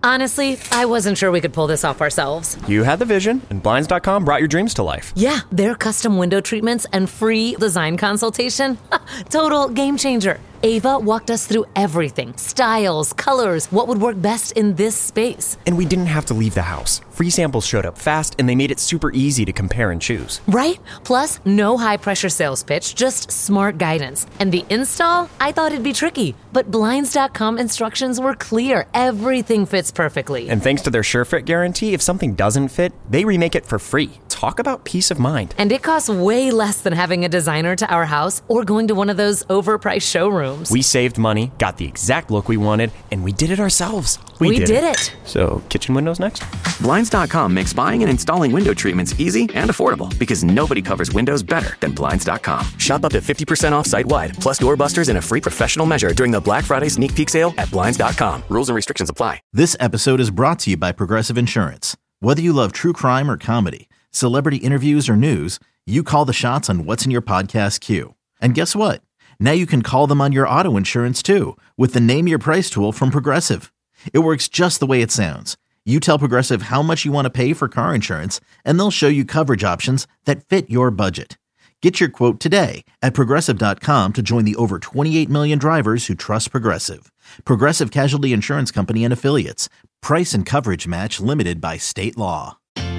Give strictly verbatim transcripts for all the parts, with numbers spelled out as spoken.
Honestly, I wasn't sure we could pull this off ourselves. You had the vision, and Blinds dot com brought your dreams to life. Yeah, their custom window treatments and free design consultation. Total game changer. Ava walked us through everything. Styles, colors, what would work best in this space. And we didn't have to leave the house. Free samples showed up fast, and they made it super easy to compare and choose. Right? Plus, no high-pressure sales pitch, just smart guidance. And the install? I thought it'd be tricky, but Blinds dot com instructions were clear. Everything fits perfectly. And thanks to their SureFit guarantee, if something doesn't fit, they remake it for free. Talk about peace of mind. And it costs way less than having a designer to our house or going to one of those overpriced showrooms. We saved money, got the exact look we wanted, and we did it ourselves. We, we did, did it. it. So, kitchen windows next? Blinds dot com makes buying and installing window treatments easy and affordable because nobody covers windows better than Blinds dot com. Shop up to fifty percent off site-wide, plus doorbusters and a free professional measure during the Black Friday sneak peek sale at Blinds dot com. Rules and restrictions apply. This episode is brought to you by Progressive Insurance. Whether you love true crime or comedy, celebrity interviews or news, you call the shots on what's in your podcast queue. And guess what? Now you can call them on your auto insurance too with the Name Your Price tool from Progressive. It works just the way it sounds. You tell Progressive how much you want to pay for car insurance, and they'll show you coverage options that fit your budget. Get your quote today at Progressive dot com to join the over twenty-eight million drivers who trust Progressive. Progressive Casualty Insurance Company and Affiliates. Price and coverage match limited by state law.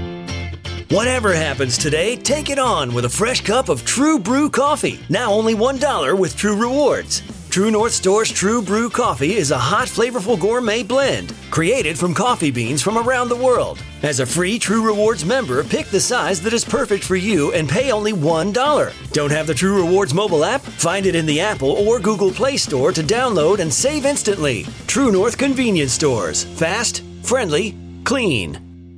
Whatever happens today, take it on with a fresh cup of True Brew coffee. Now only one dollar with True Rewards. True North Store's True Brew coffee is a hot, flavorful gourmet blend created from coffee beans from around the world. As a free True Rewards member, pick the size that is perfect for you and pay only one dollar. Don't have the True Rewards mobile app? Find it in the Apple or Google Play Store to download and save instantly. True North Convenience Stores. Fast, friendly, clean.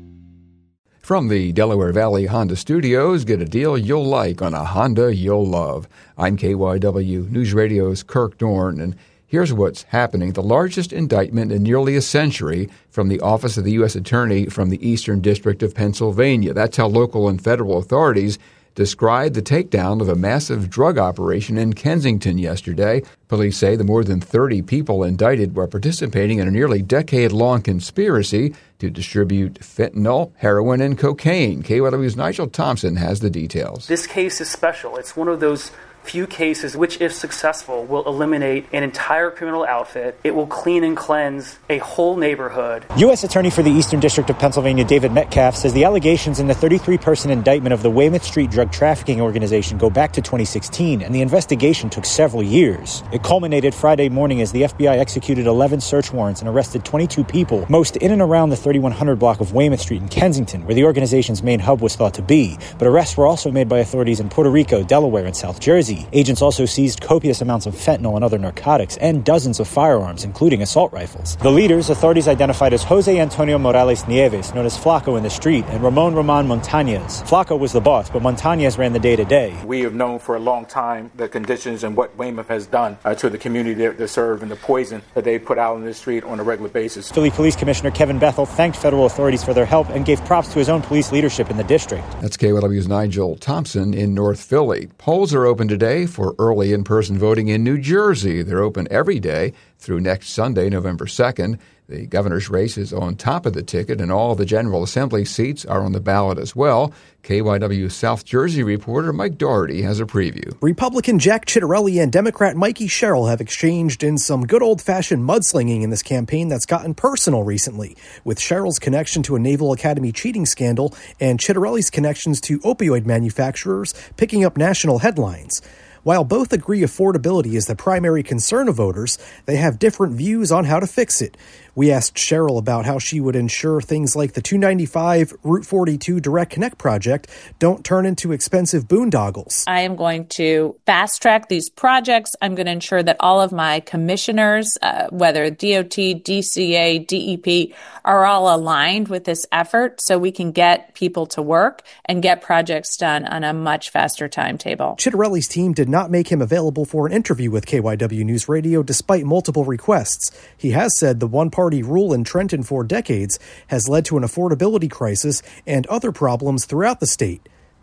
From the Delaware Valley Honda Studios, get a deal you'll like on a Honda you'll love. I'm K Y W News Radio's Kirk Dorn, and here's what's happening. The largest indictment in nearly a century from the Office of the U S Attorney from the Eastern District of Pennsylvania. That's how local and federal authorities described the takedown of a massive drug operation in Kensington yesterday. Police say the more than thirty people indicted were participating in a nearly decade-long conspiracy to distribute fentanyl, heroin, and cocaine. K Y W's Nigel Thompson has the details. This case is special. It's one of those few cases which, if successful, will eliminate an entire criminal outfit. It will clean and cleanse a whole neighborhood. U S Attorney for the Eastern District of Pennsylvania, David Metcalf, says the allegations in the thirty-three person indictment of the Weymouth Street drug trafficking organization go back to twenty sixteen, and the investigation took several years. It culminated Friday morning as the F B I executed eleven search warrants and arrested twenty-two people, most in and around the thirty-one hundred block of Weymouth Street in Kensington, where the organization's main hub was thought to be. But arrests were also made by authorities in Puerto Rico, Delaware, and South Jersey. Agents also seized copious amounts of fentanyl and other narcotics and dozens of firearms, including assault rifles. The leaders, authorities identified as Jose Antonio Morales Nieves, known as Flaco in the street, and Ramon Roman Montañez. Flaco was the boss, but Montañez ran the day-to-day. We have known for a long time the conditions and what Weymouth has done uh, to the community they serve and the poison that they put out on the street on a regular basis. Philly Police Commissioner Kevin Bethel thanked federal authorities for their help and gave props to his own police leadership in the district. That's K Y W's Nigel Thompson in North Philly. Polls are open today for early in-person voting in New Jersey. They're open every day through next Sunday, November second. The governor's race is on top of the ticket, and all the General Assembly seats are on the ballot as well. K Y W South Jersey reporter Mike Doherty has a preview. Republican Jack Ciattarelli and Democrat Mikey Sherrill have exchanged in some good old-fashioned mudslinging in this campaign that's gotten personal recently, with Sherrill's connection to a Naval Academy cheating scandal and Ciattarelli's connections to opioid manufacturers picking up national headlines. While both agree affordability is the primary concern of voters, they have different views on how to fix it. We asked Sherrill about how she would ensure things like the two ninety-five Route forty-two Direct Connect project don't turn into expensive boondoggles. I am going to fast track these projects. I'm going to ensure that all of my commissioners, uh, whether D O T, D C A, D E P, are all aligned with this effort so we can get people to work and get projects done on a much faster timetable. Ciattarelli's team did not make him available for an interview with K Y W News Radio despite multiple requests. He has said the one-party rule in Trenton for decades has led to an affordability crisis and other problems throughout the state.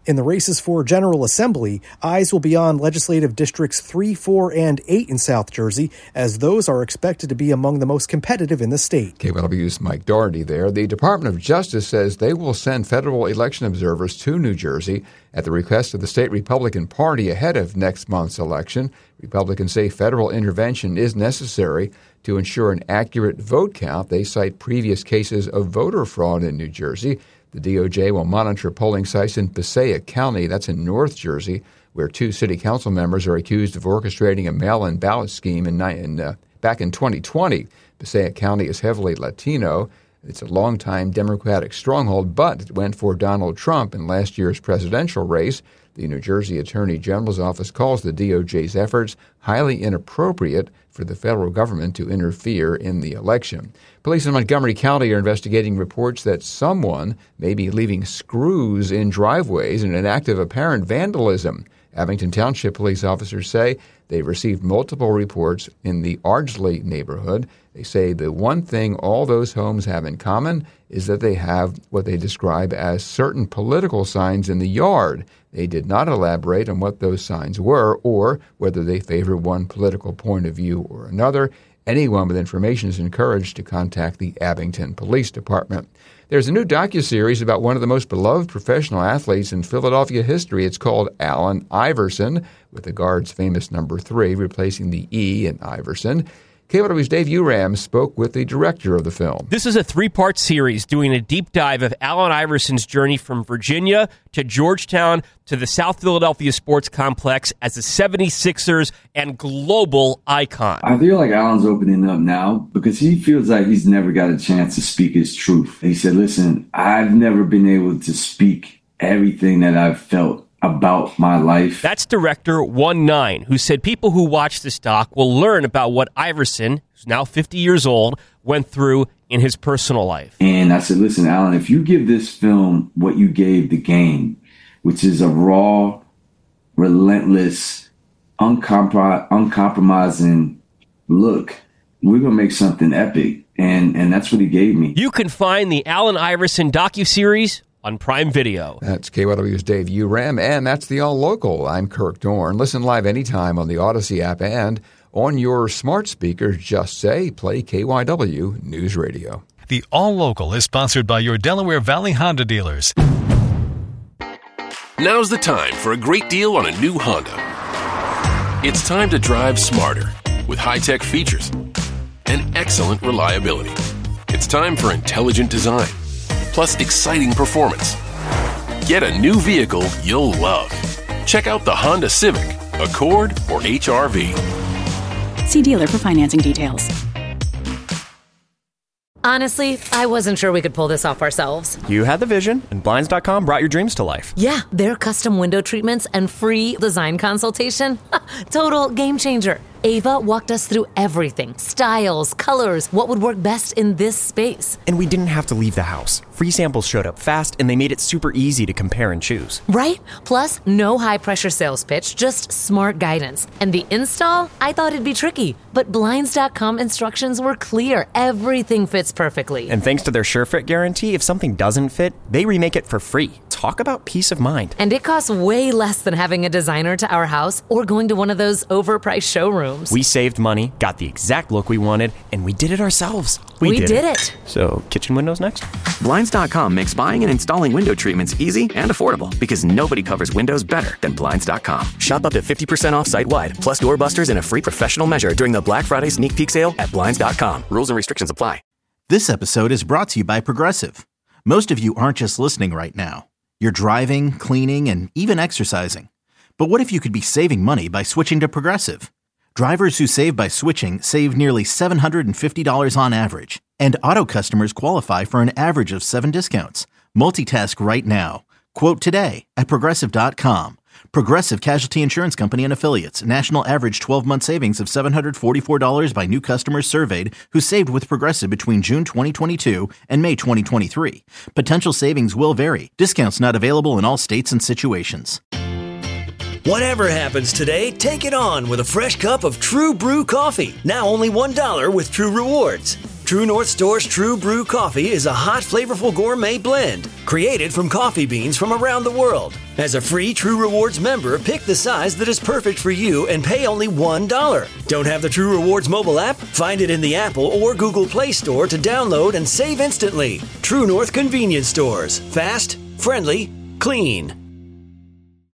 In the races for General Assembly, eyes will be on legislative districts three, four, and eight in South Jersey, as those are expected to be among the most competitive in the state. K Y W's Mike Doherty there. The Department of Justice says they will send federal election observers to New Jersey at the request of the state Republican Party ahead of next month's election. Republicans say federal intervention is necessary to ensure an accurate vote count. They cite previous cases of voter fraud in New Jersey. The D O J will monitor polling sites in Passaic County, that's in North Jersey, where two city council members are accused of orchestrating a mail-in ballot scheme in, in, uh, back in twenty twenty. Passaic County is heavily Latino. It's a longtime Democratic stronghold, but it went for Donald Trump in last year's presidential race. The New Jersey Attorney General's office calls the D O J's efforts highly inappropriate for the federal government to interfere in the election. Police in Montgomery County are investigating reports that someone may be leaving screws in driveways in an act of apparent vandalism. Abington Township police officers say they received multiple reports in the Ardsley neighborhood. They say the one thing all those homes have in common is that they have what they describe as certain political signs in the yard. They did not elaborate on what those signs were or whether they favor one political point of view or another. Anyone with information is encouraged to contact the Abington Police Department. There's a new docuseries about one of the most beloved professional athletes in Philadelphia history. It's called Allen Iverson, with the Guard's famous number three replacing the E in Iverson. K Y W's Dave Uram spoke with the director of the film. This is a three-part series doing a deep dive of Allen Iverson's journey from Virginia to Georgetown to the South Philadelphia Sports Complex as a seventy-sixers and global icon. I feel like Allen's opening up now because he feels like he's never got a chance to speak his truth. He said, listen, I've never been able to speak everything that I've felt about my life. That's director One Nine, who said people who watch this doc will learn about what Iverson, who's now fifty years old, went through in his personal life. And I said, listen, Allen, if you give this film what you gave the game, which is a raw, relentless, uncomprom- uncompromising look, we're going to make something epic. And, and that's what he gave me. You can find the Allen Iverson docuseries on Prime Video. That's K Y W's Dave Uram, and that's the All Local. I'm Kirk Dorn. Listen live anytime on the Odyssey app and on your smart speakers. Just say, play K Y W News Radio. The All Local is sponsored by your Delaware Valley Honda dealers. Now's the time for a great deal on a new Honda. It's time to drive smarter with high-tech features and excellent reliability. It's time for intelligent design, plus exciting performance. Get a new vehicle you'll love. Check out the Honda Civic, Accord, or H R V. See dealer for financing details. Honestly, I wasn't sure we could pull this off ourselves. You had the vision, and Blinds dot com brought your dreams to life. Yeah, their custom window treatments and free design consultation. Total game changer. Ava walked us through everything. Styles, colors, what would work best in this space. And we didn't have to leave the house. Free samples showed up fast, and they made it super easy to compare and choose. Right? Plus, no high-pressure sales pitch, just smart guidance. And the install? I thought it'd be tricky. But Blinds dot com instructions were clear. Everything fits perfectly. And thanks to their SureFit guarantee, if something doesn't fit, they remake it for free. Talk about peace of mind. And it costs way less than having a designer to our house or going to one of those overpriced showrooms. We saved money, got the exact look we wanted, and we did it ourselves. We, we did, did it. it. So, kitchen windows next? Blinds dot com makes buying and installing window treatments easy and affordable because nobody covers windows better than Blinds dot com. Shop up to fifty percent off site-wide, plus doorbusters and a free professional measure during the Black Friday sneak peek sale at Blinds dot com. Rules and restrictions apply. This episode is brought to you by Progressive. Most of you aren't just listening right now. You're driving, cleaning, and even exercising. But what if you could be saving money by switching to Progressive? Drivers who save by switching save nearly seven hundred fifty dollars on average. And auto customers qualify for an average of seven discounts. Multitask right now. Quote today at Progressive dot com. Progressive Casualty Insurance Company and Affiliates. National average twelve-month savings of seven hundred forty-four dollars by new customers surveyed who saved with Progressive between June twenty twenty-two and May twenty twenty-three. Potential savings will vary. Discounts not available in all states and situations. Whatever happens today, take it on with a fresh cup of True Brew coffee. Now only one dollar with True Rewards. True North Store's True Brew Coffee is a hot, flavorful gourmet blend created from coffee beans from around the world. As a free True Rewards member, pick the size that is perfect for you and pay only one dollar. Don't have the True Rewards mobile app? Find it in the Apple or Google Play Store to download and save instantly. True North Convenience Stores. Fast, friendly, clean.